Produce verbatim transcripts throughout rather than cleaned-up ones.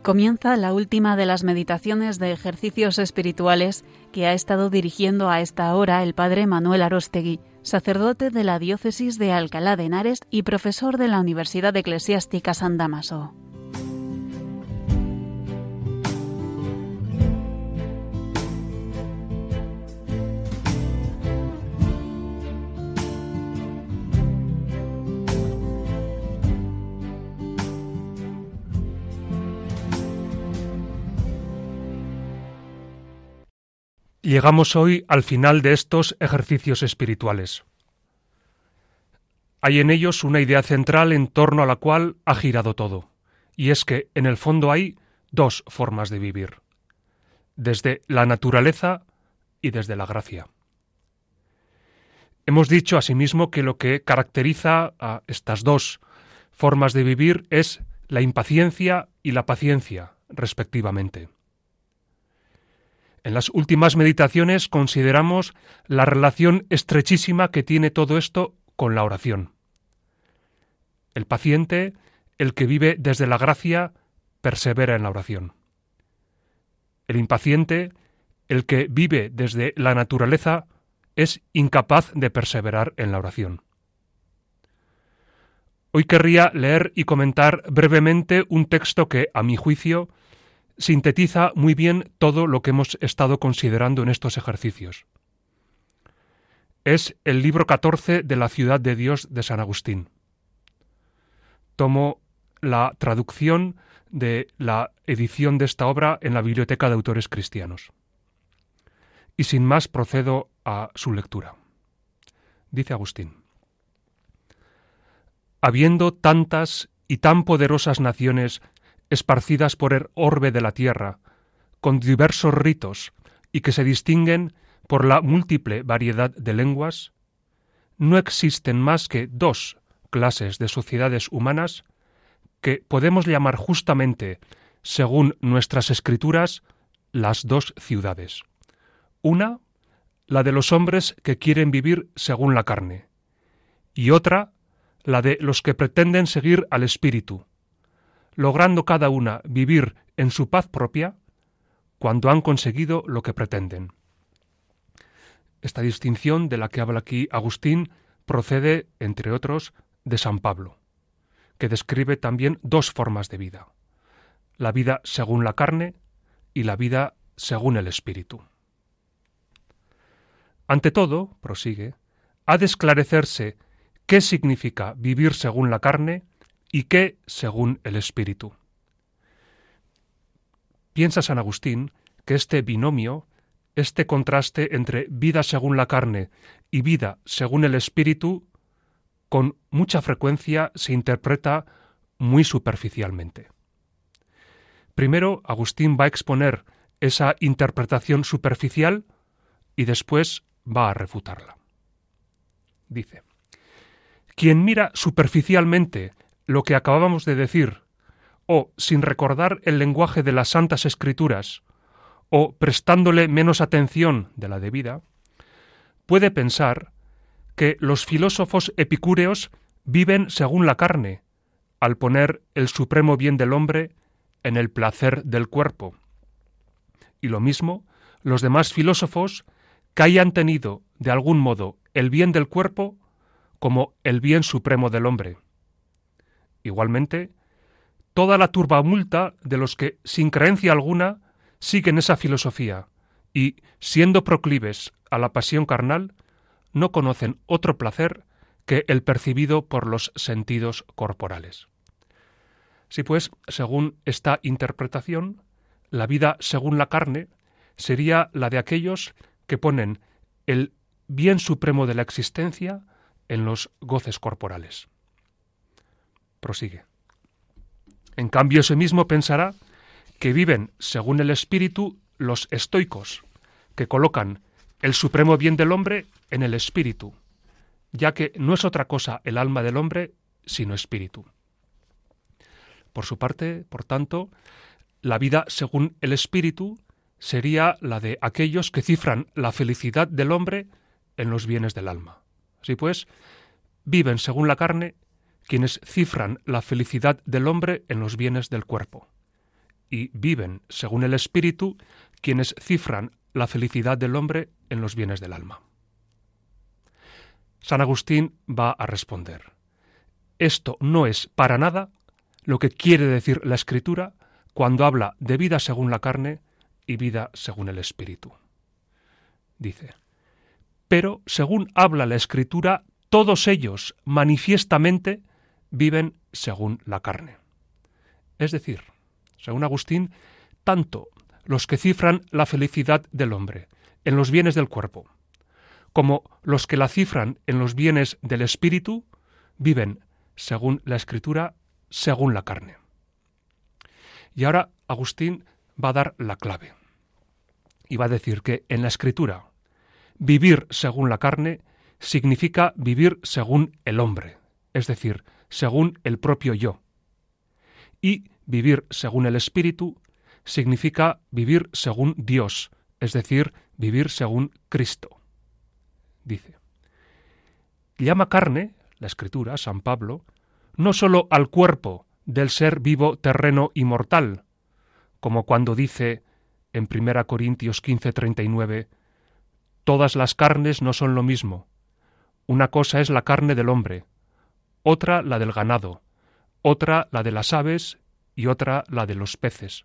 Comienza la última de las meditaciones de ejercicios espirituales que ha estado dirigiendo a esta hora el padre Manuel Aróstegui, sacerdote de la diócesis de Alcalá de Henares y profesor de la Universidad Eclesiástica San Dámaso. Llegamos hoy al final de estos ejercicios espirituales. Hay en ellos una idea central en torno a la cual ha girado todo, y es que en el fondo hay dos formas de vivir, desde la naturaleza y desde la gracia. Hemos dicho asimismo que lo que caracteriza a estas dos formas de vivir es la impaciencia y la paciencia, respectivamente. En las últimas meditaciones consideramos la relación estrechísima que tiene todo esto con la oración. El paciente, el que vive desde la gracia, persevera en la oración. El impaciente, el que vive desde la naturaleza, es incapaz de perseverar en la oración. Hoy querría leer y comentar brevemente un texto que, a mi juicio, sintetiza muy bien todo lo que hemos estado considerando en estos ejercicios. Es el libro catorce de La Ciudad de Dios de San Agustín. Tomo la traducción de la edición de esta obra en la Biblioteca de Autores Cristianos. Y sin más procedo a su lectura. Dice Agustín: habiendo tantas y tan poderosas naciones esparcidas por el orbe de la tierra, con diversos ritos y que se distinguen por la múltiple variedad de lenguas, no existen más que dos clases de sociedades humanas que podemos llamar justamente, según nuestras escrituras, las dos ciudades. Una, la de los hombres que quieren vivir según la carne, y otra, la de los que pretenden seguir al Espíritu, logrando cada una vivir en su paz propia cuando han conseguido lo que pretenden. Esta distinción de la que habla aquí Agustín procede, entre otros, de San Pablo, que describe también dos formas de vida: la vida según la carne y la vida según el Espíritu. Ante todo, prosigue, ha de esclarecerse qué significa vivir según la carne y qué según el Espíritu. Piensa San Agustín que este binomio, este contraste entre vida según la carne y vida según el Espíritu, con mucha frecuencia se interpreta muy superficialmente. Primero, Agustín va a exponer esa interpretación superficial y después va a refutarla. Dice: quien mira superficialmente lo que acabamos de decir, o sin recordar el lenguaje de las Santas Escrituras, o prestándole menos atención de la debida, puede pensar que los filósofos epicúreos viven según la carne, al poner el supremo bien del hombre en el placer del cuerpo. Y lo mismo los demás filósofos que hayan tenido, de algún modo, el bien del cuerpo como el bien supremo del hombre. Igualmente, toda la turbamulta de los que, sin creencia alguna, siguen esa filosofía y, siendo proclives a la pasión carnal, no conocen otro placer que el percibido por los sentidos corporales. Si pues, según esta interpretación, la vida según la carne sería la de aquellos que ponen el bien supremo de la existencia en los goces corporales. Prosigue. En cambio, ese mismo pensará que viven según el Espíritu los estoicos, que colocan el supremo bien del hombre en el espíritu, ya que no es otra cosa el alma del hombre sino espíritu. Por su parte, por tanto, la vida según el espíritu sería la de aquellos que cifran la felicidad del hombre en los bienes del alma. Así pues, viven según la carne quienes cifran la felicidad del hombre en los bienes del cuerpo, y viven según el Espíritu quienes cifran la felicidad del hombre en los bienes del alma. San Agustín va a responder: esto no es para nada lo que quiere decir la Escritura cuando habla de vida según la carne y vida según el Espíritu. Dice: pero según habla la Escritura, todos ellos manifiestamente viven según la carne. Es decir, según Agustín, tanto los que cifran la felicidad del hombre en los bienes del cuerpo, como los que la cifran en los bienes del espíritu, viven, según la Escritura, según la carne. Y ahora Agustín va a dar la clave. Y va a decir que en la Escritura, vivir según la carne significa vivir según el hombre, es decir, según el propio yo. Y vivir según el Espíritu significa vivir según Dios, es decir, vivir según Cristo. Dice: llama carne, la Escritura, San Pablo, no sólo al cuerpo del ser vivo terreno y mortal, como cuando dice en primera Corintios quince, treinta y nueve, todas las carnes no son lo mismo. Una cosa es la carne del hombre, otra la del ganado, otra la de las aves y otra la de los peces.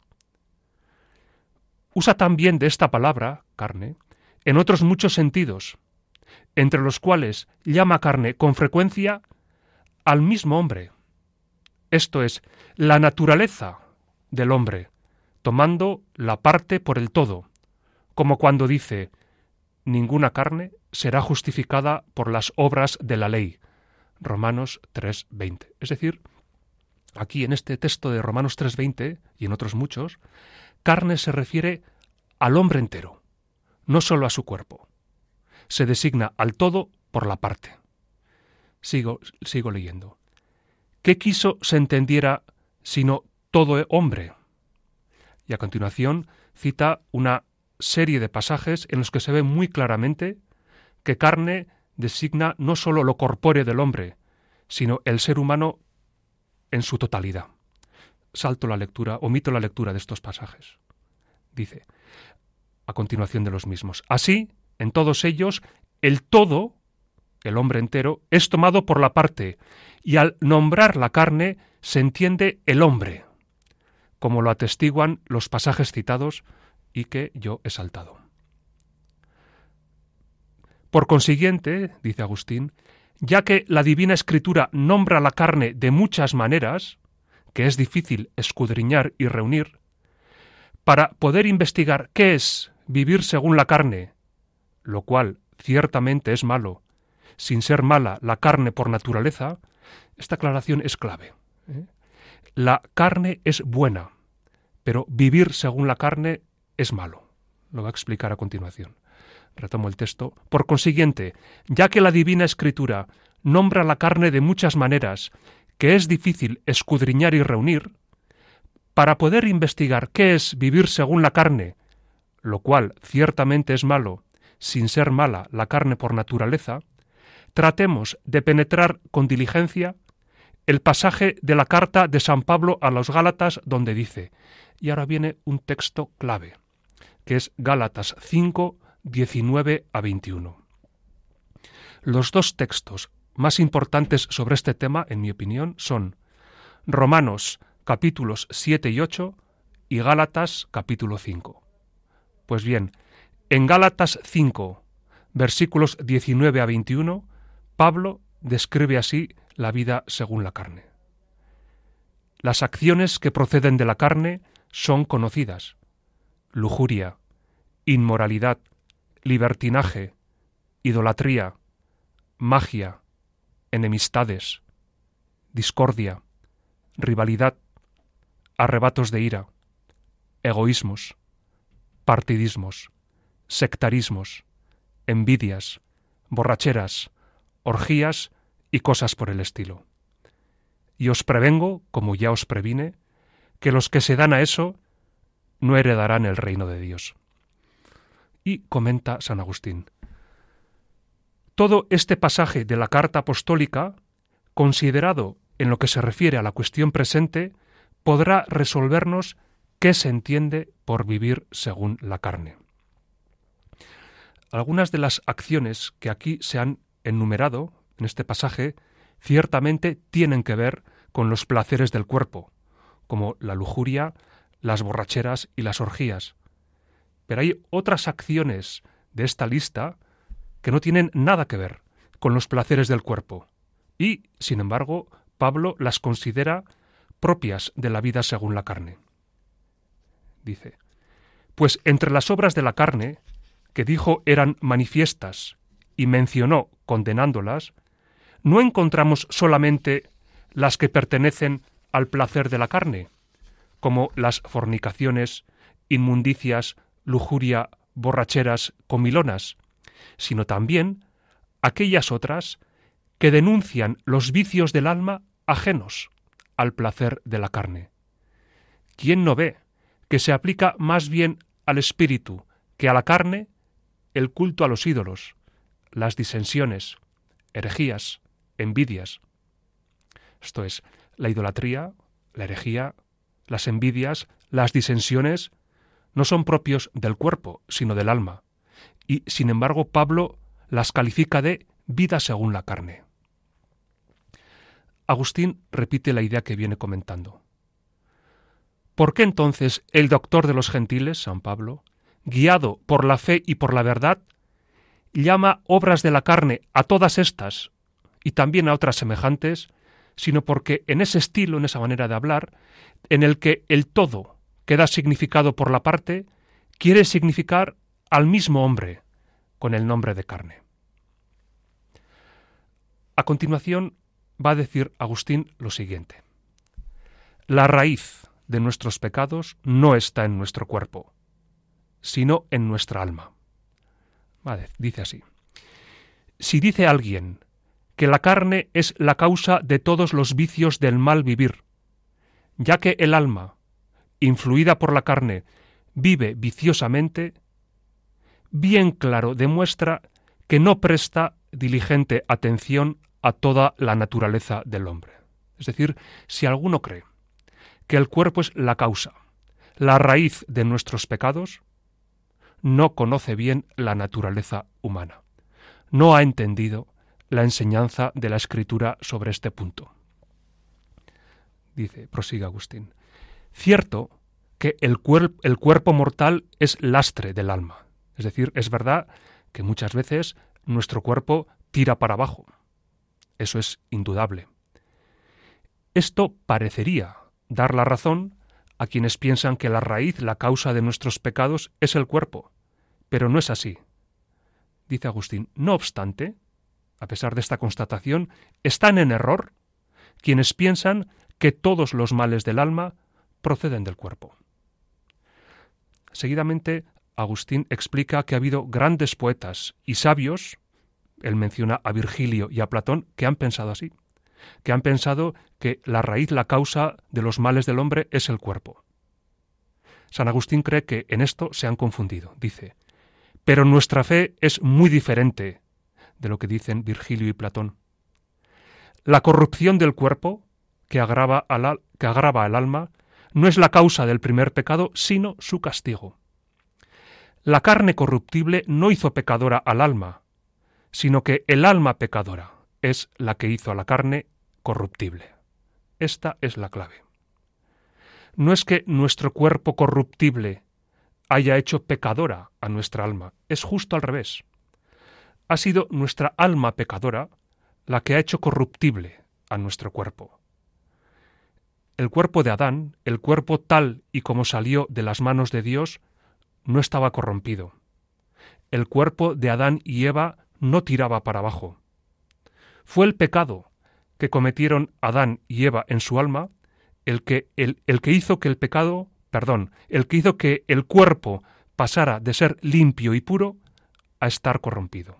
Usa también de esta palabra, carne, en otros muchos sentidos, entre los cuales llama carne con frecuencia al mismo hombre, esto es, la naturaleza del hombre, tomando la parte por el todo, como cuando dice: ninguna carne será justificada por las obras de la ley. Romanos tres veinte. Es decir, aquí en este texto de Romanos tres veinte y en otros muchos, carne se refiere al hombre entero, no solo a su cuerpo. Se designa al todo por la parte. Sigo, sigo leyendo. ¿Qué quiso se entendiera sino todo hombre? Y a continuación cita una serie de pasajes en los que se ve muy claramente que carne designa no solo lo corpóreo del hombre, sino el ser humano en su totalidad. Salto la lectura, omito la lectura de estos pasajes. Dice, a continuación de los mismos: así, en todos ellos, el todo, el hombre entero, es tomado por la parte, y al nombrar la carne se entiende el hombre, como lo atestiguan los pasajes citados y que yo he saltado. Por consiguiente, dice Agustín, ya que la Divina Escritura nombra la carne de muchas maneras, que es difícil escudriñar y reunir, para poder investigar qué es vivir según la carne, lo cual ciertamente es malo, sin ser mala la carne por naturaleza, esta aclaración es clave. ¿eh? La carne es buena, pero vivir según la carne es malo. Lo va a explicar a continuación. Retomo el texto. Por consiguiente, ya que la Divina Escritura nombra la carne de muchas maneras, que es difícil escudriñar y reunir, para poder investigar qué es vivir según la carne, lo cual ciertamente es malo, sin ser mala la carne por naturaleza, tratemos de penetrar con diligencia el pasaje de la carta de San Pablo a los Gálatas donde dice, y ahora viene un texto clave, que es Gálatas cinco, diecinueve a veintiuno. Los dos textos más importantes sobre este tema, en mi opinión, son Romanos capítulos siete y ocho y Gálatas capítulo cinco. Pues bien, en Gálatas cinco, versículos diecinueve a veintiuno, Pablo describe así la vida según la carne. Las acciones que proceden de la carne son conocidas: lujuria, inmoralidad, libertinaje, idolatría, magia, enemistades, discordia, rivalidad, arrebatos de ira, egoísmos, partidismos, sectarismos, envidias, borracheras, orgías y cosas por el estilo. Y os prevengo, como ya os previne, que los que se dan a eso no heredarán el reino de Dios. Y comenta San Agustín: todo este pasaje de la carta apostólica, considerado en lo que se refiere a la cuestión presente, podrá resolvernos ¿qué se entiende por vivir según la carne? Algunas de las acciones que aquí se han enumerado en este pasaje ciertamente tienen que ver con los placeres del cuerpo, como la lujuria, las borracheras y las orgías. Pero hay otras acciones de esta lista que no tienen nada que ver con los placeres del cuerpo y, sin embargo, Pablo las considera propias de la vida según la carne. Dice, pues entre las obras de la carne, que dijo eran manifiestas y mencionó condenándolas, no encontramos solamente las que pertenecen al placer de la carne, como las fornicaciones, inmundicias, lujuria, borracheras, comilonas, sino también aquellas otras que denuncian los vicios del alma ajenos al placer de la carne. ¿Quién no ve que se aplica más bien al espíritu que a la carne el culto a los ídolos, las disensiones, herejías, envidias? Esto es, la idolatría, la herejía, las envidias, las disensiones, no son propios del cuerpo, sino del alma, y sin embargo Pablo las califica de vida según la carne. Agustín repite la idea que viene comentando. ¿Por qué entonces el doctor de los gentiles, San Pablo, guiado por la fe y por la verdad, llama obras de la carne a todas estas y también a otras semejantes, sino porque en ese estilo, en esa manera de hablar, en el que el todo queda significado por la parte, quiere significar al mismo hombre con el nombre de carne? A continuación va a decir Agustín lo siguiente. La raíz de nuestros pecados no está en nuestro cuerpo, sino en nuestra alma. Vale, dice así. Si dice alguien que la carne es la causa de todos los vicios del mal vivir, ya que el alma, influida por la carne, vive viciosamente, bien claro demuestra que no presta diligente atención a toda la naturaleza del hombre. Es decir, si alguno cree que el cuerpo es la causa, la raíz de nuestros pecados, no conoce bien la naturaleza humana. No ha entendido la enseñanza de la Escritura sobre este punto. Dice, prosigue Agustín, cierto que el, cuerp- el cuerpo mortal es lastre del alma. Es decir, es verdad que muchas veces nuestro cuerpo tira para abajo. Eso es indudable. Esto parecería dar la razón a quienes piensan que la raíz, la causa de nuestros pecados es el cuerpo, pero no es así. Dice Agustín, no obstante, a pesar de esta constatación, están en error quienes piensan que todos los males del alma proceden del cuerpo. Seguidamente, Agustín explica que ha habido grandes poetas y sabios, él menciona a Virgilio y a Platón, que han pensado así, que han pensado que la raíz, la causa de los males del hombre es el cuerpo. San Agustín cree que en esto se han confundido. Dice, pero nuestra fe es muy diferente de lo que dicen Virgilio y Platón. La corrupción del cuerpo, que agrava, al, que agrava al alma, no es la causa del primer pecado, sino su castigo. La carne corruptible no hizo pecadora al alma, sino que el alma pecadora es la que hizo a la carne corruptible. Esta es la clave. No es que nuestro cuerpo corruptible haya hecho pecadora a nuestra alma, es justo al revés. Ha sido nuestra alma pecadora la que ha hecho corruptible a nuestro cuerpo. El cuerpo de Adán, el cuerpo tal y como salió de las manos de Dios, no estaba corrompido. El cuerpo de Adán y Eva no tiraba para abajo. Fue el pecado que cometieron Adán y Eva en su alma el que, el, el que hizo que el pecado, perdón, el que hizo que el cuerpo pasara de ser limpio y puro a estar corrompido.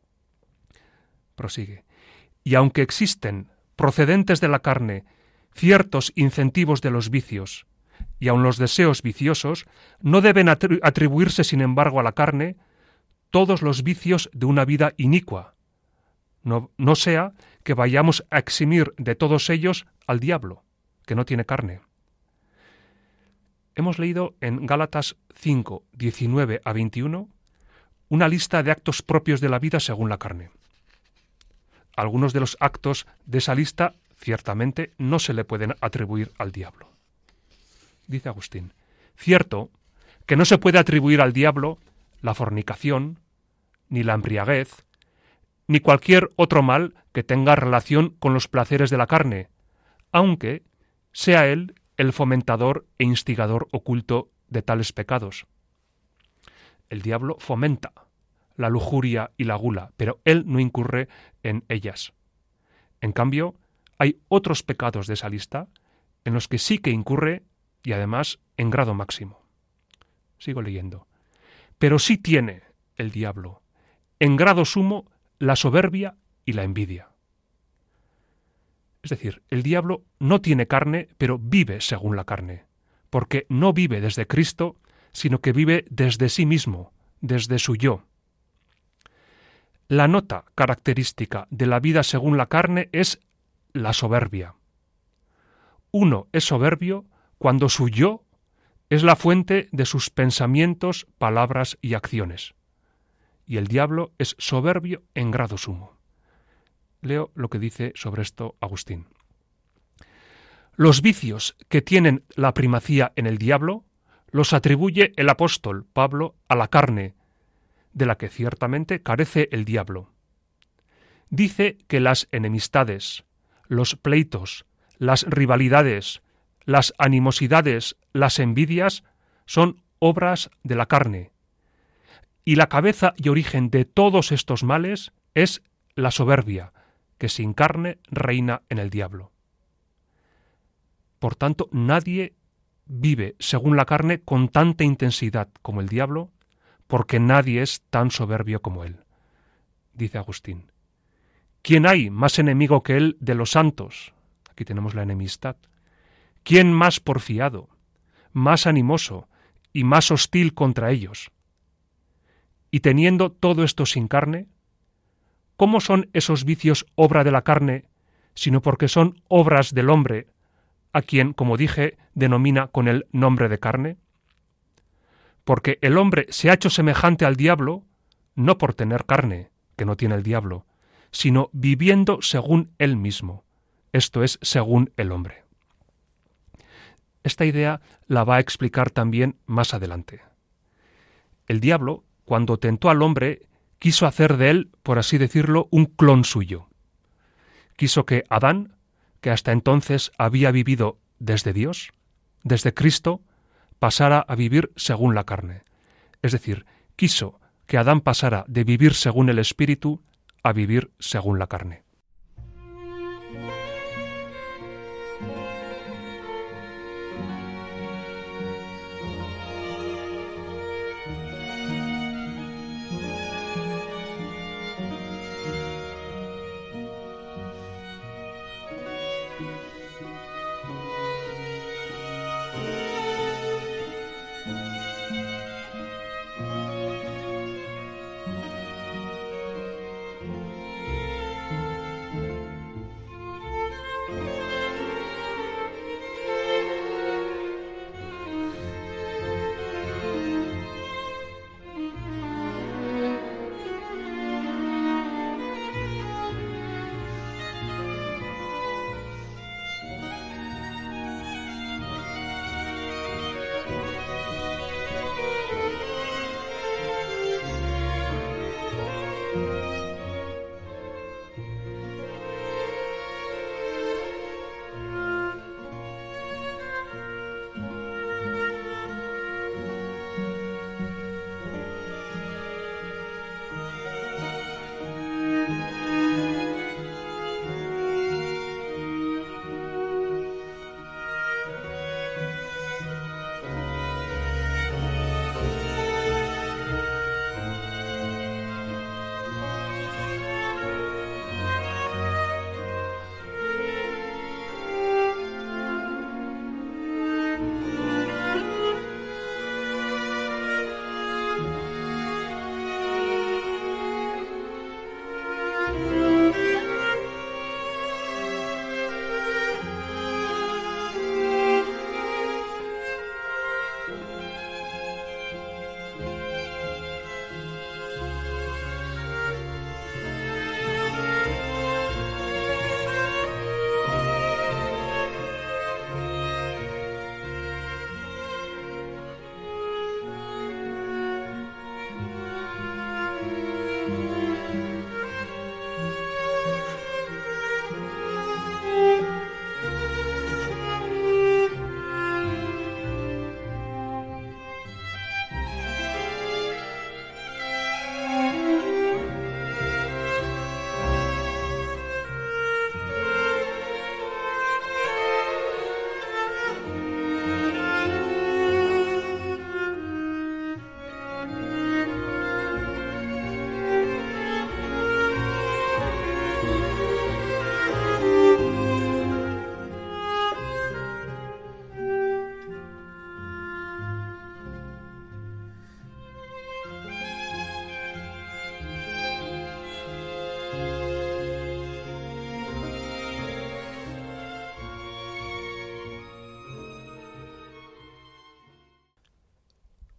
Prosigue. Y aunque existen, procedentes de la carne, ciertos incentivos de los vicios, y aun los deseos viciosos, no deben atri- atribuirse, sin embargo, a la carne todos los vicios de una vida inicua. No, no sea que vayamos a eximir de todos ellos al diablo, que no tiene carne. hemos leído en Gálatas cinco, diecinueve a veintiuno una lista de actos propios de la vida según la carne. Algunos de los actos de esa lista ciertamente no se le pueden atribuir al diablo. Dice Agustín, cierto que no se puede atribuir al diablo la fornicación, ni la embriaguez, ni cualquier otro mal que tenga relación con los placeres de la carne, aunque sea él el fomentador e instigador oculto de tales pecados. El diablo fomenta la lujuria y la gula, pero él no incurre en ellas. En cambio, hay otros pecados de esa lista en los que sí que incurre y además en grado máximo. Sigo leyendo. Pero sí tiene el diablo en grado sumo la soberbia y la envidia. Es decir, el diablo no tiene carne, pero vive según la carne, porque no vive desde Cristo, sino que vive desde sí mismo, desde su yo. La nota característica de la vida según la carne es la soberbia. Uno es soberbio cuando su yo es la fuente de sus pensamientos, palabras y acciones. Y el diablo es soberbio en grado sumo. Leo lo que dice sobre esto Agustín. Los vicios que tienen la primacía en el diablo los atribuye el apóstol Pablo a la carne, de la que ciertamente carece el diablo. Dice que las enemistades, los pleitos, las rivalidades, las animosidades, las envidias son obras de la carne, y la cabeza y origen de todos estos males es la soberbia, que sin carne reina en el diablo. Por tanto, nadie vive según la carne con tanta intensidad como el diablo, porque nadie es tan soberbio como él. Dice Agustín, ¿quién hay más enemigo que él de los santos? Aquí tenemos la enemistad. ¿Quién más porfiado, más animoso y más hostil contra ellos? Y teniendo todo esto sin carne, ¿cómo son esos vicios obra de la carne, sino porque son obras del hombre, a quien, como dije, denomina con el nombre de carne? Porque el hombre se ha hecho semejante al diablo, no por tener carne, que no tiene el diablo, sino viviendo según él mismo, esto es, según el hombre. Esta idea la va a explicar también más adelante. El diablo, cuando tentó al hombre, quiso hacer de él, por así decirlo, un clon suyo. Quiso que Adán, que hasta entonces había vivido desde Dios, desde Cristo, pasara a vivir según la carne. Es decir, quiso que Adán pasara de vivir según el Espíritu a vivir según la carne.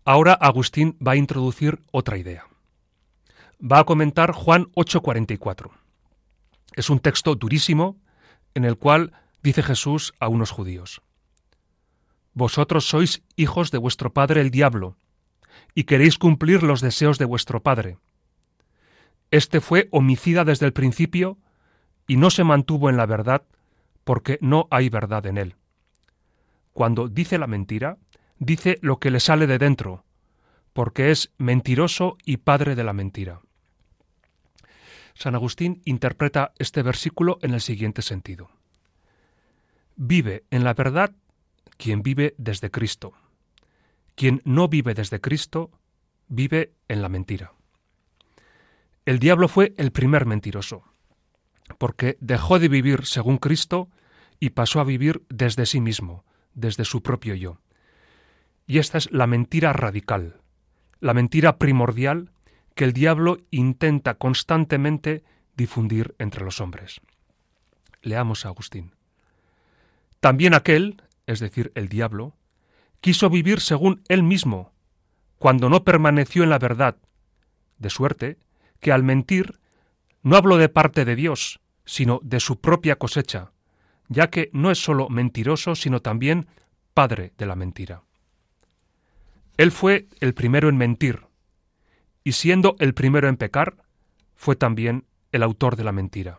Ahora Agustín va a introducir otra idea. Va a comentar Juan ocho cuarenta y cuatro. Es un texto durísimo en el cual dice Jesús a unos judíos: «Vosotros sois hijos de vuestro padre el diablo, y queréis cumplir los deseos de vuestro padre. Este fue homicida desde el principio y no se mantuvo en la verdad, porque no hay verdad en él. Cuando dice la mentira, dice lo que le sale de dentro, porque es mentiroso y padre de la mentira». San Agustín interpreta este versículo en el siguiente sentido: vive en la verdad quien vive desde Cristo. Quien no vive desde Cristo, vive en la mentira. El diablo fue el primer mentiroso, porque dejó de vivir según Cristo y pasó a vivir desde sí mismo, desde su propio yo. Y esta es la mentira radical, la mentira primordial que el diablo intenta constantemente difundir entre los hombres. Leamos a Agustín. También aquel, es decir, el diablo, quiso vivir según él mismo, cuando no permaneció en la verdad, de suerte que al mentir no habló de parte de Dios, sino de su propia cosecha, ya que no es sólo mentiroso, sino también padre de la mentira. Él fue el primero en mentir, y siendo el primero en pecar, fue también el autor de la mentira.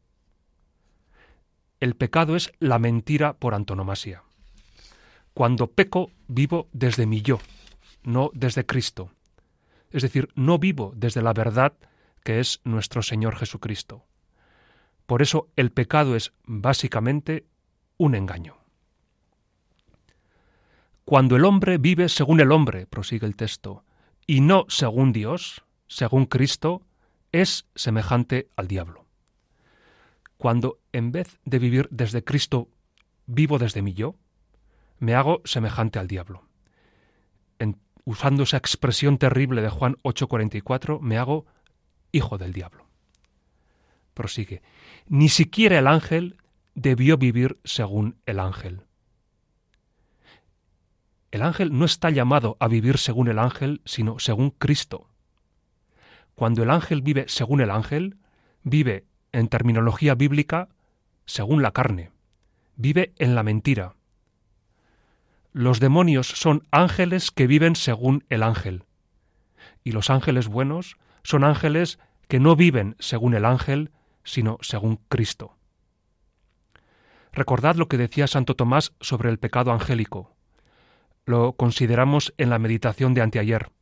El pecado es la mentira por antonomasia. Cuando peco, vivo desde mi yo, no desde Cristo. Es decir, no vivo desde la verdad que es nuestro Señor Jesucristo. Por eso el pecado es básicamente un engaño. Cuando el hombre vive según el hombre, prosigue el texto, y no según Dios, según Cristo, es semejante al diablo. Cuando en vez de vivir desde Cristo vivo desde mi yo, me hago semejante al diablo. En, usando esa expresión terrible de Juan ocho cuarenta y cuatro, me hago hijo del diablo. Prosigue. Ni siquiera el ángel debió vivir según el ángel. El ángel no está llamado a vivir según el ángel, sino según Cristo. Cuando el ángel vive según el ángel, vive, en terminología bíblica, según la carne. Vive en la mentira. Los demonios son ángeles que viven según el ángel. Y los ángeles buenos son ángeles que no viven según el ángel, sino según Cristo. Recordad lo que decía Santo Tomás sobre el pecado angélico. Lo consideramos en la meditación de anteayer.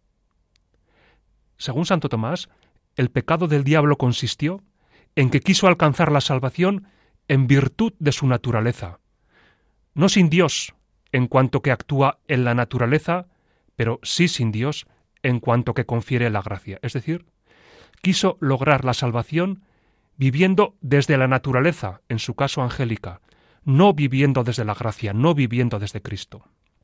Según Santo Tomás, el pecado del diablo consistió en que quiso alcanzar la salvación en virtud de su naturaleza, no sin Dios, en cuanto que actúa en la naturaleza, pero sí sin Dios, en cuanto que confiere la gracia. Es decir, quiso lograr la salvación viviendo desde la naturaleza, en su caso angélica, no viviendo desde la gracia, no viviendo desde Cristo.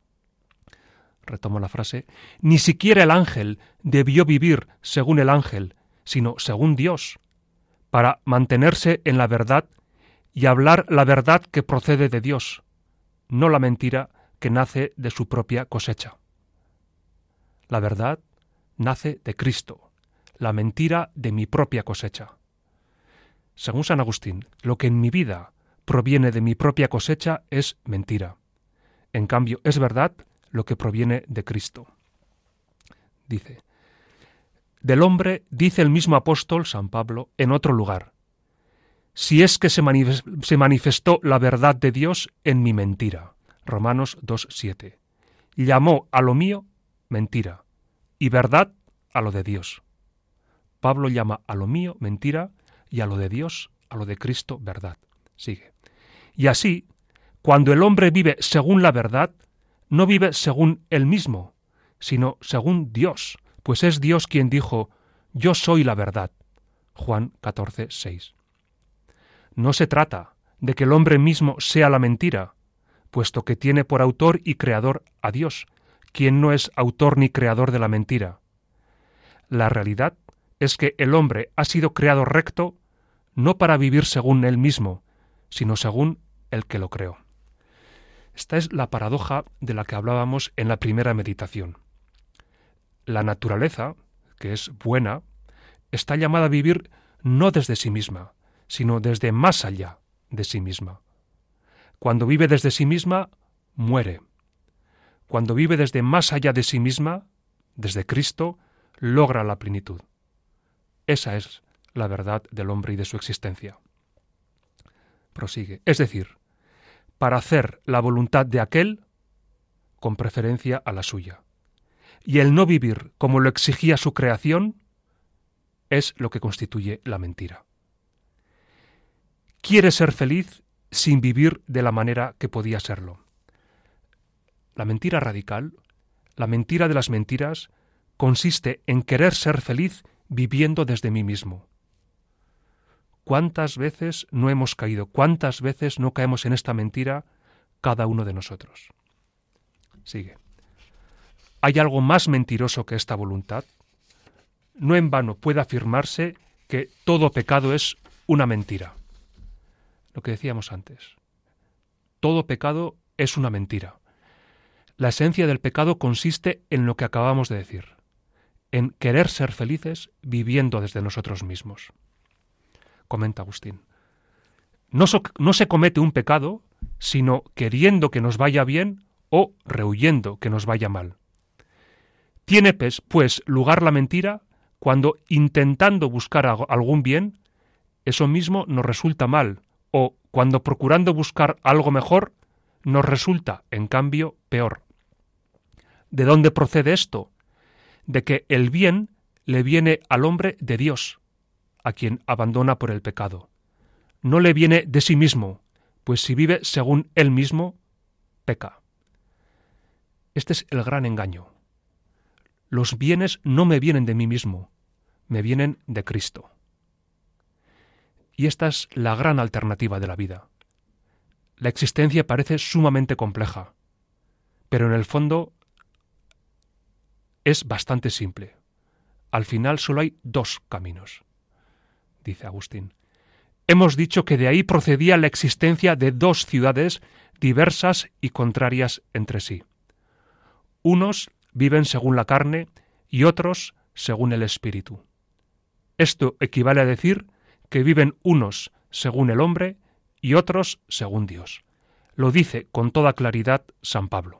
Retomo la frase. Ni siquiera el ángel debió vivir según el ángel, sino según Dios, para mantenerse en la verdad y hablar la verdad que procede de Dios, no la mentira que nace de su propia cosecha. La verdad nace de Cristo, la mentira de mi propia cosecha. Según San Agustín, lo que en mi vida proviene de mi propia cosecha es mentira. En cambio, es verdad lo que proviene de Cristo. Dice, del hombre dice el mismo apóstol San Pablo en otro lugar, si es que se manifestó la verdad de Dios en mi mentira. Romanos dos siete. Llamó a lo mío mentira y verdad a lo de Dios. Pablo llama a lo mío mentira y a lo de Dios, a lo de Cristo, verdad. Sigue. Y así, cuando el hombre vive según la verdad, no vive según él mismo, sino según Dios, pues es Dios quien dijo, yo soy la verdad. Juan catorce seis. No se trata de que el hombre mismo sea la mentira, puesto que tiene por autor y creador a Dios, quien no es autor ni creador de la mentira. La realidad es que el hombre ha sido creado recto no para vivir según él mismo, sino según el que lo creó. Esta es la paradoja de la que hablábamos en la primera meditación. la naturaleza, que es buena, está llamada a vivir no desde sí misma, sino desde más allá de sí misma. Cuando vive desde sí misma, muere. Cuando vive desde más allá de sí misma, desde Cristo, logra la plenitud. Esa es la verdad del hombre y de su existencia. Prosigue. Es decir, para hacer la voluntad de aquel con preferencia a la suya. Y el no vivir como lo exigía su creación es lo que constituye la mentira. Quiere ser feliz sin vivir de la manera que podía serlo. La mentira radical, la mentira de las mentiras, consiste en querer ser feliz viviendo desde mí mismo. ¿Cuántas veces no hemos caído? ¿Cuántas veces no caemos en esta mentira cada uno de nosotros? Sigue. ¿Hay algo más mentiroso que esta voluntad? No en vano puede afirmarse que todo pecado es una mentira. Lo que decíamos antes. Todo pecado es una mentira. La esencia del pecado consiste en lo que acabamos de decir, en querer ser felices viviendo desde nosotros mismos. Comenta Agustín. No, so, no se comete un pecado, sino queriendo que nos vaya bien o rehuyendo que nos vaya mal. Tiene, pues, pues lugar la mentira cuando, intentando buscar algún bien, eso mismo nos resulta mal, o cuando, procurando buscar algo mejor, nos resulta, en cambio, peor. ¿De dónde procede esto? De que el bien le viene al hombre de Dios, a quien abandona por el pecado. No le viene de sí mismo, pues si vive según él mismo, peca. Este es el gran engaño. Los bienes no me vienen de mí mismo, me vienen de Cristo. Y esta es la gran alternativa de la vida. La existencia parece sumamente compleja, pero en el fondo es bastante simple. Al final solo hay dos caminos, dice Agustín. Hemos dicho que de ahí procedía la existencia de dos ciudades diversas y contrarias entre sí. Unos viven según la carne y otros según el espíritu. Esto equivale a decir que viven unos según el hombre y otros según Dios. Lo dice con toda claridad San Pablo.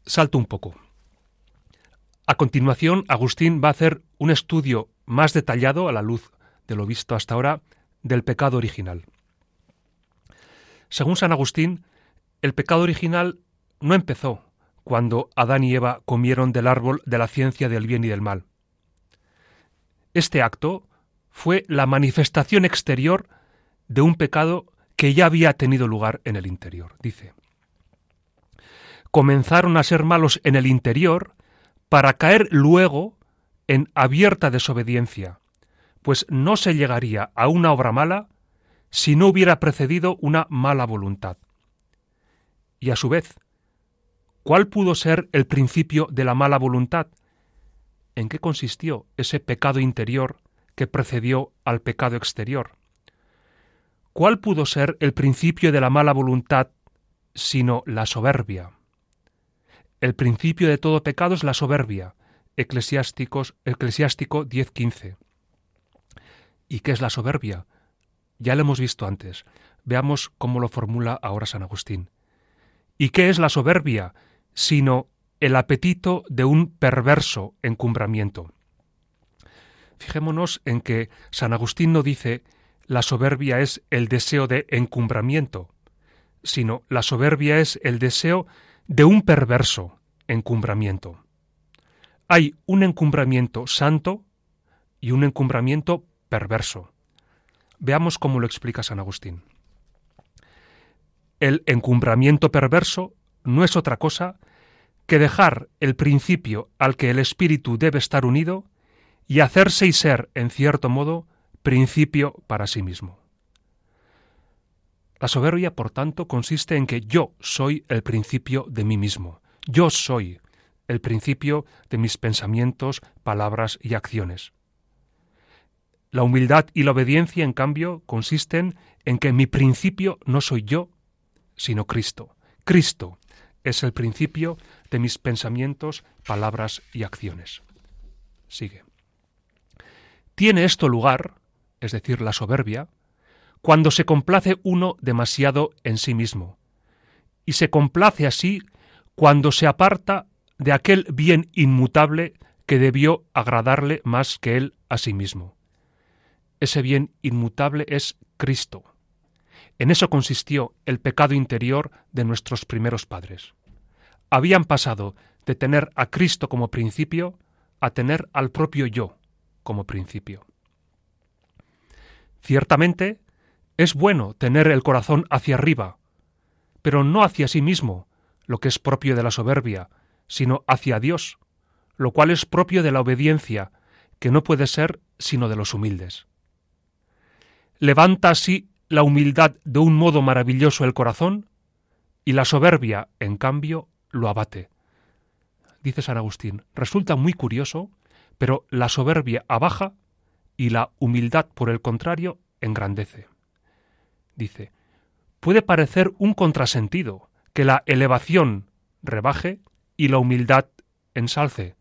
salto un poco. A continuación, Agustín va a hacer un estudio más detallado, a la luz de lo visto hasta ahora, del pecado original. Según San Agustín, el pecado original no empezó cuando Adán y Eva comieron del árbol de la ciencia del bien y del mal. Este acto fue la manifestación exterior de un pecado que ya había tenido lugar en el interior. Dice: comenzaron a ser malos en el interior para caer luego en abierta desobediencia, pues no se llegaría a una obra mala si no hubiera precedido una mala voluntad. Y a su vez, ¿cuál pudo ser el principio de la mala voluntad? ¿En qué consistió ese pecado interior que precedió al pecado exterior? ¿Cuál pudo ser el principio de la mala voluntad sino la soberbia? El principio de todo pecado es la soberbia. Eclesiásticos, Eclesiástico diez quince. ¿Y qué es la soberbia? Ya lo hemos visto antes. Veamos cómo lo formula ahora San Agustín. ¿Y qué es la soberbia? Sino el apetito de un perverso encumbramiento. Fijémonos en que San Agustín no dice la soberbia es el deseo de encumbramiento, sino la soberbia es el deseo de un perverso encumbramiento. Hay un encumbramiento santo y un encumbramiento perverso. Veamos cómo lo explica San Agustín. El encumbramiento perverso no es otra cosa que dejar el principio al que el espíritu debe estar unido y hacerse y ser, en cierto modo, principio para sí mismo. La soberbia, por tanto, consiste en que yo soy el principio de mí mismo. Yo soy el principio de mis pensamientos, palabras y acciones. La humildad y la obediencia, en cambio, consisten en que mi principio no soy yo, sino Cristo. Cristo es el principio de mis pensamientos, palabras y acciones. Sigue. Tiene esto lugar, es decir, la soberbia, cuando se complace uno demasiado en sí mismo, y se complace así cuando se aparta de aquel bien inmutable que debió agradarle más que él a sí mismo. Ese bien inmutable es Cristo. En eso consistió el pecado interior de nuestros primeros padres. Habían pasado de tener a Cristo como principio a tener al propio yo como principio. Ciertamente, es bueno tener el corazón hacia arriba, pero no hacia sí mismo, lo que es propio de la soberbia, sino hacia Dios, lo cual es propio de la obediencia, que no puede ser sino de los humildes. Levanta así la humildad de un modo maravilloso el corazón, y la soberbia, en cambio, lo abate. Dice San Agustín, resulta muy curioso, pero la soberbia abaja y la humildad, por el contrario, engrandece. Dice, puede parecer un contrasentido que la elevación rebaje y la humildad ensalce.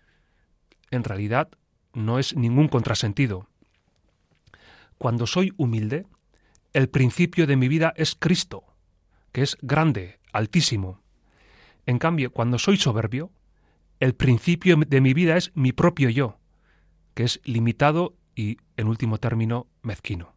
En realidad, no es ningún contrasentido. Cuando soy humilde, el principio de mi vida es Cristo, que es grande, altísimo. En cambio, cuando soy soberbio, el principio de mi vida es mi propio yo, que es limitado y, en último término, mezquino.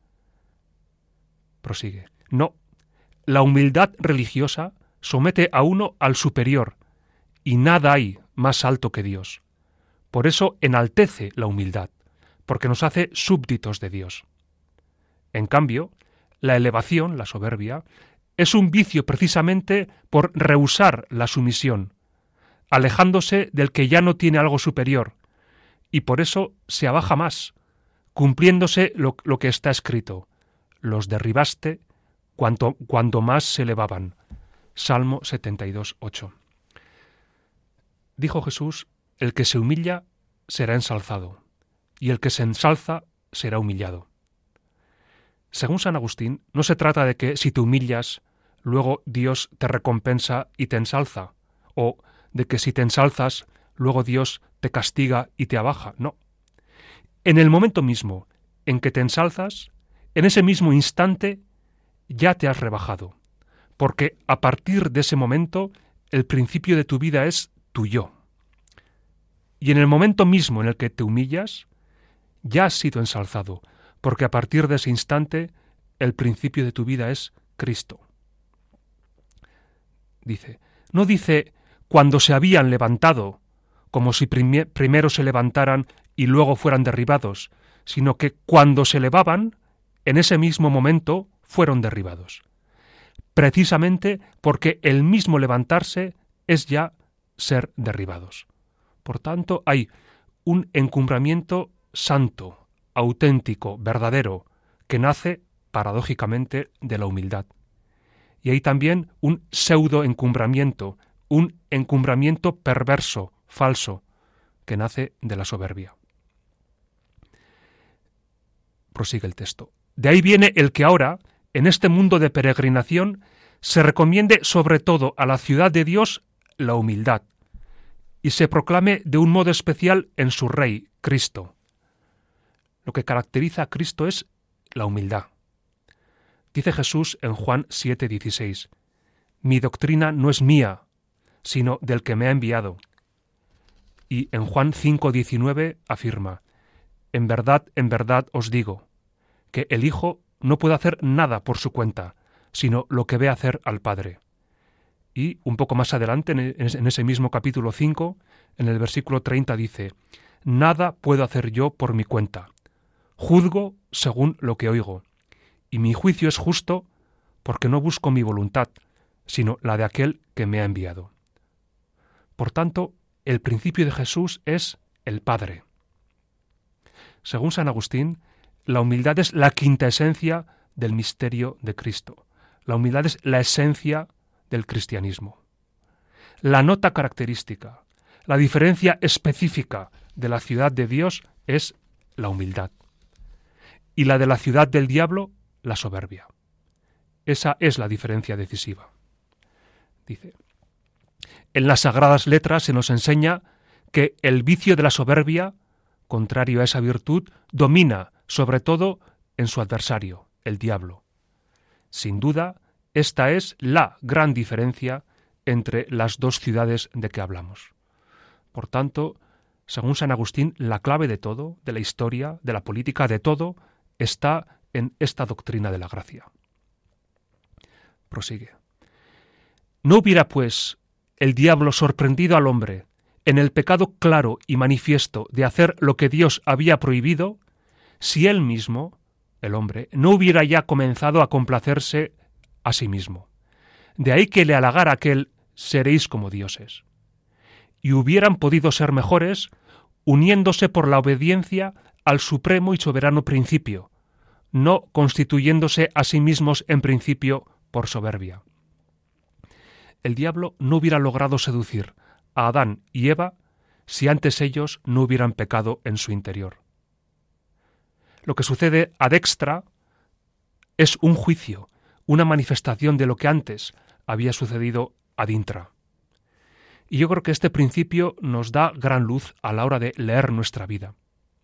Prosigue. No, la humildad religiosa somete a uno al superior, y nada hay más alto que Dios. Por eso enaltece la humildad, porque nos hace súbditos de Dios. En cambio, la elevación, la soberbia, es un vicio precisamente por rehusar la sumisión, alejándose del que ya no tiene algo superior, y por eso se abaja más, cumpliéndose lo, lo que está escrito: los derribaste cuanto, cuando más se elevaban. Salmo setenta y dos, ocho. Dijo Jesús, el que se humilla será ensalzado, y el que se ensalza será humillado. Según San Agustín, no se trata de que si te humillas, luego Dios te recompensa y te ensalza, o de que si te ensalzas, luego Dios te castiga y te abaja. No. En el momento mismo en que te ensalzas, en ese mismo instante ya te has rebajado, porque a partir de ese momento el principio de tu vida es tu yo. Y en el momento mismo en el que te humillas, ya has sido ensalzado, porque a partir de ese instante el principio de tu vida es Cristo. Dice, no dice cuando se habían levantado, como si prime- primero se levantaran y luego fueran derribados, sino que cuando se elevaban, en ese mismo momento fueron derribados. Precisamente porque el mismo levantarse es ya ser derribados. Por tanto, hay un encumbramiento santo, auténtico, verdadero, que nace, paradójicamente, de la humildad. Y hay también un pseudo-encumbramiento, un encumbramiento perverso, falso, que nace de la soberbia. Prosigue el texto. De ahí viene el que ahora, en este mundo de peregrinación, se recomiende sobre todo a la ciudad de Dios la humildad, y se proclame de un modo especial en su Rey, Cristo. Lo que caracteriza a Cristo es la humildad. Dice Jesús en Juan siete dieciséis, mi doctrina no es mía, sino del que me ha enviado. Y en Juan cinco diecinueve afirma, en verdad, en verdad os digo, que el Hijo no puede hacer nada por su cuenta, sino lo que ve hacer al Padre. Y un poco más adelante, en ese mismo capítulo cinco, en el versículo treinta dice, nada puedo hacer yo por mi cuenta, juzgo según lo que oigo, y mi juicio es justo porque no busco mi voluntad, sino la de aquel que me ha enviado. Por tanto, el principio de Jesús es el Padre. Según San Agustín, la humildad es la quinta esencia del misterio de Cristo. La humildad es la esencia del cristianismo. La nota característica, la diferencia específica de la ciudad de Dios es la humildad. Y la de la ciudad del diablo, la soberbia. Esa es la diferencia decisiva. Dice, en las Sagradas Letras se nos enseña que el vicio de la soberbia, contrario a esa virtud, domina sobre todo en su adversario, el diablo. Sin duda, esta es la gran diferencia entre las dos ciudades de que hablamos. Por tanto, según San Agustín, la clave de todo, de la historia, de la política, de todo, está en esta doctrina de la gracia. Prosigue. ¿No hubiera, pues, el diablo sorprendido al hombre en el pecado claro y manifiesto de hacer lo que Dios había prohibido, si él mismo, el hombre, no hubiera ya comenzado a complacerse a sí mismo? De ahí que le halagara aquel seréis como dioses. Y hubieran podido ser mejores uniéndose por la obediencia al supremo y soberano principio, no constituyéndose a sí mismos en principio por soberbia. El diablo no hubiera logrado seducir a Adán y Eva si antes ellos no hubieran pecado en su interior. Lo que sucede ad extra es un juicio, una manifestación de lo que antes había sucedido ad intra. Y yo creo que este principio nos da gran luz a la hora de leer nuestra vida.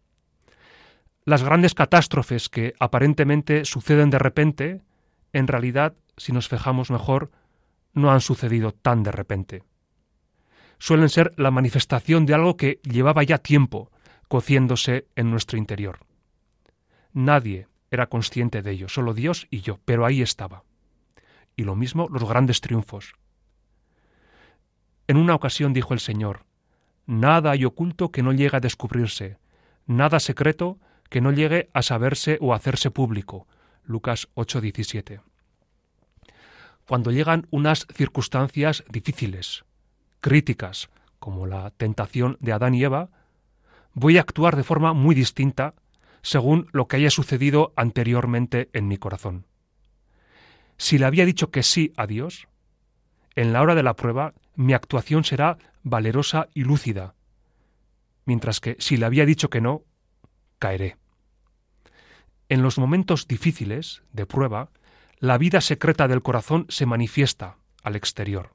Las grandes catástrofes que aparentemente suceden de repente, en realidad, si nos fijamos mejor, no han sucedido tan de repente. Suelen ser la manifestación de algo que llevaba ya tiempo cociéndose en nuestro interior. Nadie era consciente de ello, solo Dios y yo, pero ahí estaba. Y lo mismo los grandes triunfos. En una ocasión dijo el Señor, nada hay oculto que no llegue a descubrirse, nada secreto que no llegue a saberse o a hacerse público. Lucas ocho diecisiete. Cuando llegan unas circunstancias difíciles, críticas, como la tentación de Adán y Eva, voy a actuar de forma muy distinta según lo que haya sucedido anteriormente en mi corazón. Si le había dicho que sí a Dios, en la hora de la prueba mi actuación será valerosa y lúcida, mientras que si le había dicho que no, caeré. En los momentos difíciles de prueba, la vida secreta del corazón se manifiesta al exterior.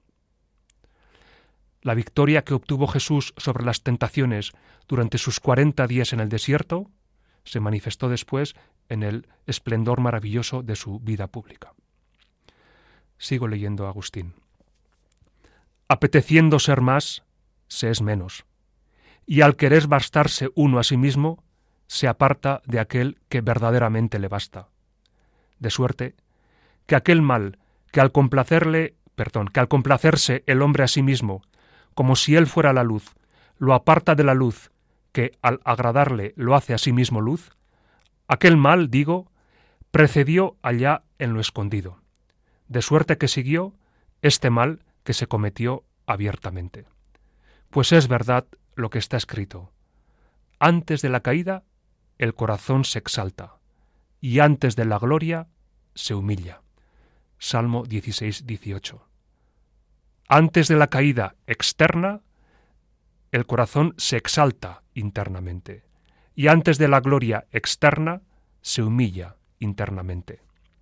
La victoria que obtuvo Jesús sobre las tentaciones durante sus cuarenta días en el desierto se manifestó después en el esplendor maravilloso de su vida pública. Sigo leyendo a Agustín. apeteciendo ser más, se es menos, y al querer bastarse uno a sí mismo, se aparta de aquel que verdaderamente le basta. De suerte que aquel mal que al complacerle, perdón, que al complacerse el hombre a sí mismo, como si él fuera la luz, lo aparta de la luz, que al agradarle lo hace a sí mismo luz, aquel mal, digo, precedió allá en lo escondido, de suerte que siguió este mal que se cometió abiertamente. Pues es verdad lo que está escrito: antes de la caída el corazón se exalta, y antes de la gloria se humilla. Salmo dieciséis, dieciocho. Antes de la caída externa, el corazón se exalta internamente, y antes de la gloria externa, se humilla internamente.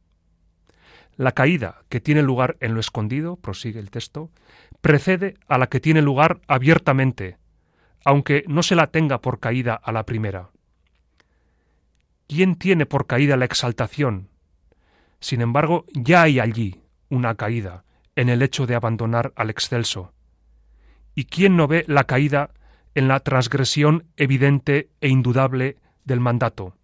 La caída que tiene lugar en lo escondido, prosigue el texto, precede a la que tiene lugar abiertamente, aunque no se la tenga por caída a la primera. ¿Quién tiene por caída la exaltación? Sin embargo, ya hay allí una caída en el hecho de abandonar al excelso. ¿Y quién no ve la caída en la transgresión evidente e indudable del mandato?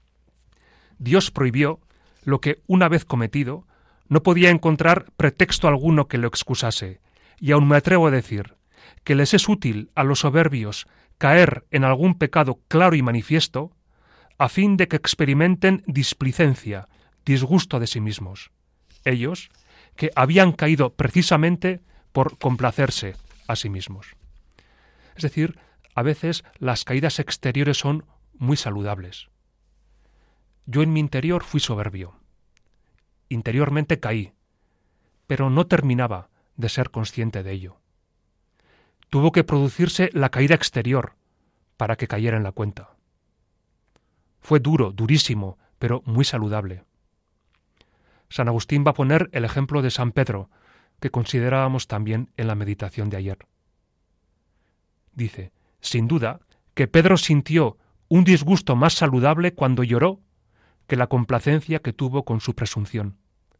Dios prohibió lo que, una vez cometido, no podía encontrar pretexto alguno que lo excusase, y aun me atrevo a decir que les es útil a los soberbios caer en algún pecado claro y manifiesto, a fin de que experimenten displicencia, disgusto de sí mismos. Ellos, que habían caído precisamente por complacerse a sí mismos. Es decir, a veces las caídas exteriores son muy saludables. Yo en mi interior fui soberbio. Interiormente caí, pero no terminaba de ser consciente de ello. Tuvo que producirse la caída exterior para que cayera en la cuenta. Fue duro, durísimo, pero muy saludable. San Agustín va a poner el ejemplo de San Pedro, que considerábamos también en la meditación de ayer. Dice, sin duda, que Pedro sintió un disgusto más saludable cuando lloró que la complacencia que tuvo con su presunción.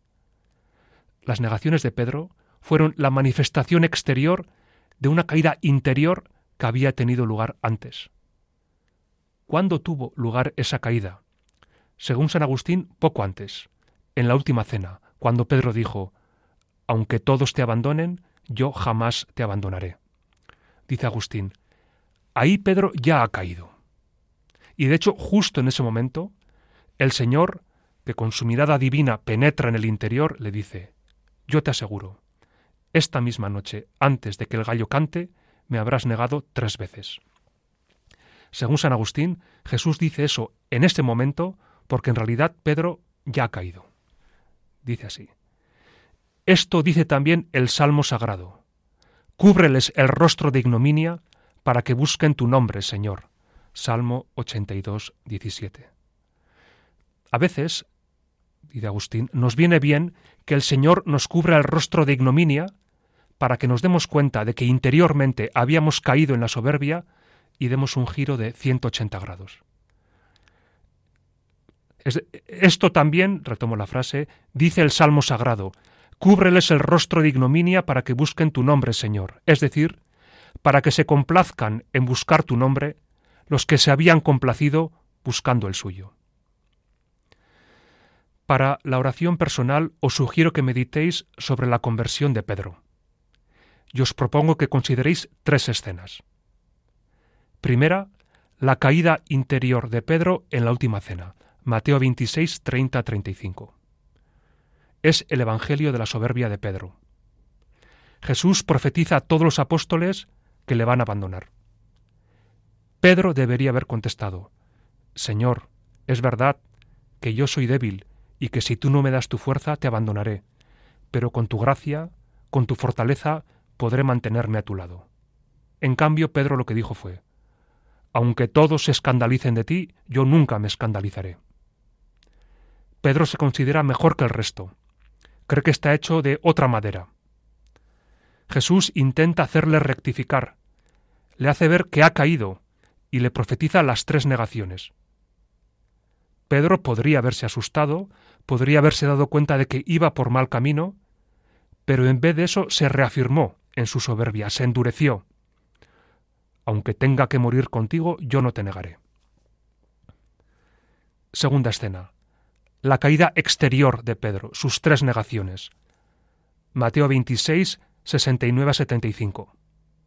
Las negaciones de Pedro fueron la manifestación exterior de una caída interior que había tenido lugar antes. ¿Cuándo tuvo lugar esa caída? Según San Agustín, poco antes, en la última cena, cuando Pedro dijo: aunque todos te abandonen, yo jamás te abandonaré. Dice Agustín, ahí Pedro ya ha caído. Y de hecho, justo en ese momento, el Señor, que con su mirada divina penetra en el interior, le dice: yo te aseguro, esta misma noche, antes de que el gallo cante, me habrás negado tres veces. Según San Agustín, Jesús dice eso en este momento porque en realidad Pedro ya ha caído. Dice así: esto dice también el Salmo sagrado: cúbreles el rostro de ignominia para que busquen tu nombre, Señor. Salmo ochenta y dos, diecisiete. A veces, dice Agustín, nos viene bien que el Señor nos cubra el rostro de ignominia para que nos demos cuenta de que interiormente habíamos caído en la soberbia y demos un giro de ciento ochenta grados. Esto también, retomo la frase, dice el Salmo sagrado: cúbreles el rostro de ignominia para que busquen tu nombre, Señor. Es decir, para que se complazcan en buscar tu nombre los que se habían complacido buscando el suyo. Para la oración personal os sugiero que meditéis sobre la conversión de Pedro. Y os propongo que consideréis tres escenas. Primera, la caída interior de Pedro en la última cena, Mateo veintiséis, treinta a treinta y cinco. Es el Evangelio de la soberbia de Pedro. Jesús profetiza a todos los apóstoles que le van a abandonar. Pedro debería haber contestado: Señor, es verdad que yo soy débil y que si tú no me das tu fuerza te abandonaré, pero con tu gracia, con tu fortaleza, podré mantenerme a tu lado. En cambio, Pedro lo que dijo fue: aunque todos se escandalicen de ti, yo nunca me escandalizaré. Pedro se considera mejor que el resto. Cree que está hecho de otra madera. Jesús intenta hacerle rectificar, le hace ver que ha caído y le profetiza las tres negaciones. Pedro podría haberse asustado, podría haberse dado cuenta de que iba por mal camino, pero en vez de eso se reafirmó en su soberbia, se endureció. Aunque tenga que morir contigo, yo no te negaré. Segunda escena. La caída exterior de Pedro, sus tres negaciones. Mateo veintiséis, sesenta y nueve a setenta y cinco.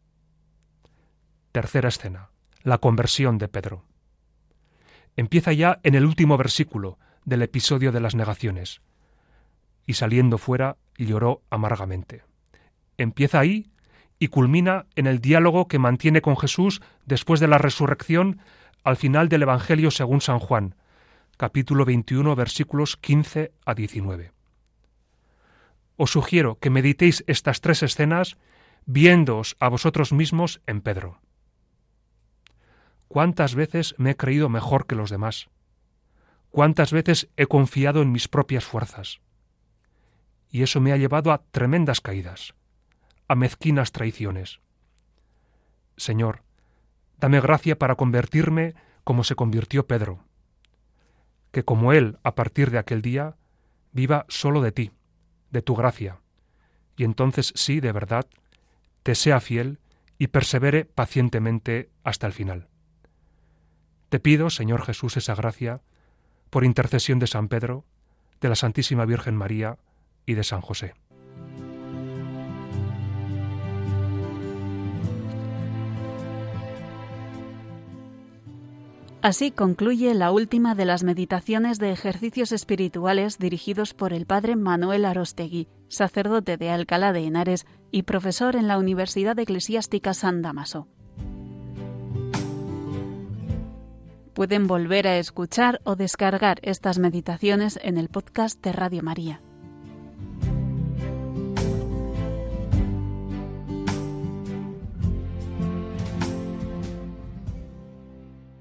Tercera escena. La conversión de Pedro. Empieza ya en el último versículo del episodio de las negaciones. Y saliendo fuera, lloró amargamente. Empieza ahí y culmina en el diálogo que mantiene con Jesús después de la resurrección al final del Evangelio según San Juan, capítulo veintiuno, versículos quince a diecinueve. Os sugiero que meditéis estas tres escenas viéndoos a vosotros mismos en Pedro. ¿Cuántas veces me he creído mejor que los demás? ¿Cuántas veces he confiado en mis propias fuerzas? Y eso me ha llevado a tremendas caídas, a mezquinas traiciones. Señor, dame gracia para convertirme como se convirtió Pedro, que como él, a partir de aquel día, viva solo de ti, de tu gracia, y entonces sí, de verdad, te sea fiel y persevere pacientemente hasta el final. Te pido, Señor Jesús, esa gracia, por intercesión de San Pedro, de la Santísima Virgen María y de San José. Así concluye la última de las meditaciones de ejercicios espirituales dirigidos por el padre Manuel Arostegui, sacerdote de Alcalá de Henares y profesor en la Universidad Eclesiástica San Dámaso. Pueden volver a escuchar o descargar estas meditaciones en el podcast de Radio María.